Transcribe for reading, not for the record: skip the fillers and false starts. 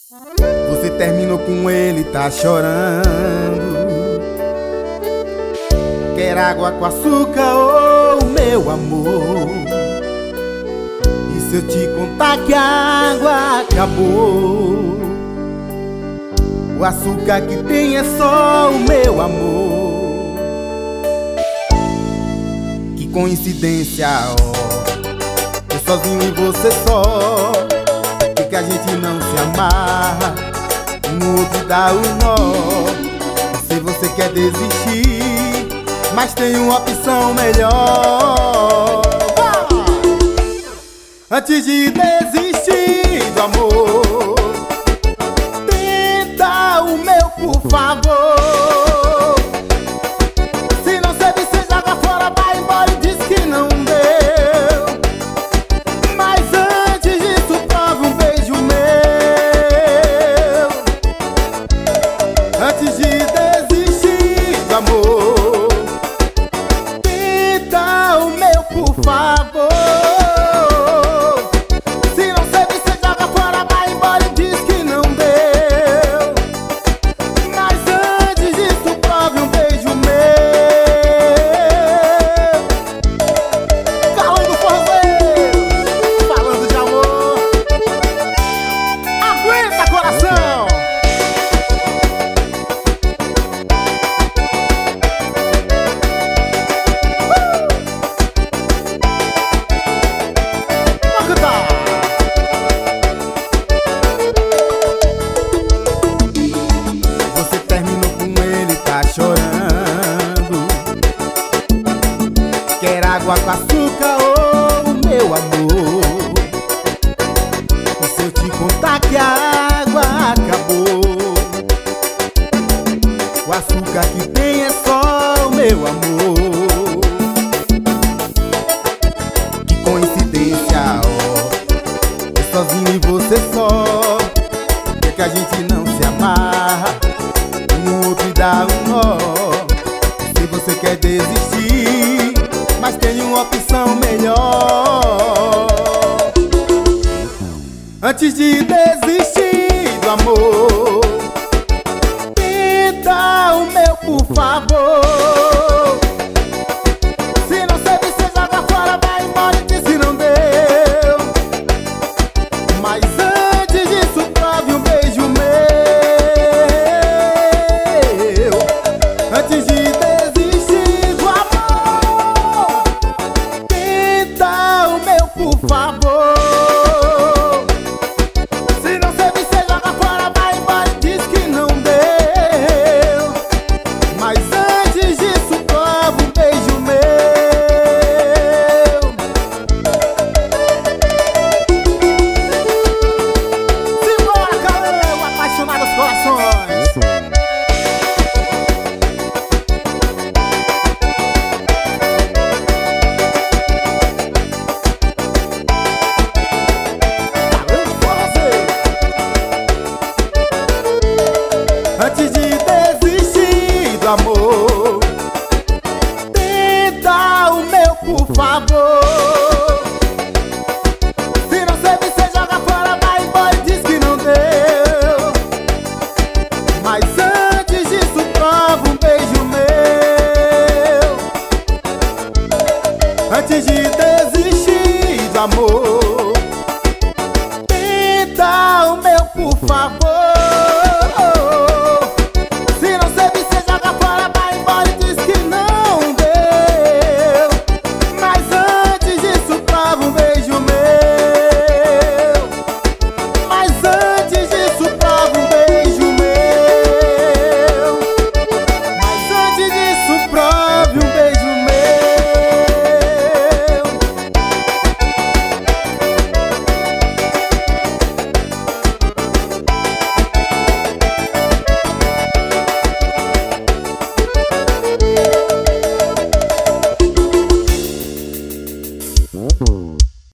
Você terminou com ele, tá chorando. Quer água com açúcar, oh meu amor? E se eu te contar que a água acabou? O açúcar que tem é só o meu amor. Que coincidência, ó, eu sozinho e você só. Por que a gente não se amarra? Um outro dá o nó. Se você quer desistir, mas tem uma opção melhor. Antes de desistir do amor, tenta o meu, por favor. Se não serve, você joga fora, vai embora e diz que não deu. Mas antes disso, prove um beijo meu. Antes de desistir do amor, tenta o meu, por favor. Quer água com açúcar, oh meu amor? E se eu te contar que a água acabou? O açúcar que tem é só o meu amor. Que coincidência, ó, eu sozinho e você só. Por que a gente não se amarra? Um outro dá um nó. Se você quer desistir, mas tem uma opção melhor. Antes de desistir do amor, tenta o meu, por favor. Se não serve, você joga fora, vai embora e diz que não deu. Mas antes disso, prove um beijo meu. Antes de desistir do amor, tenta o meu, por favor. Se não serve, você joga fora, vai embora e diz que não deu. Mas antes disso, prova um beijo meu. Simbora, Calão, apaixonados corações. Antes de desistir do amor, tenta o meu, por favor. Se não serve, você joga fora, vai embora e diz que não deu. Mas antes disso, prova um beijo meu. Antes de desistir do amor,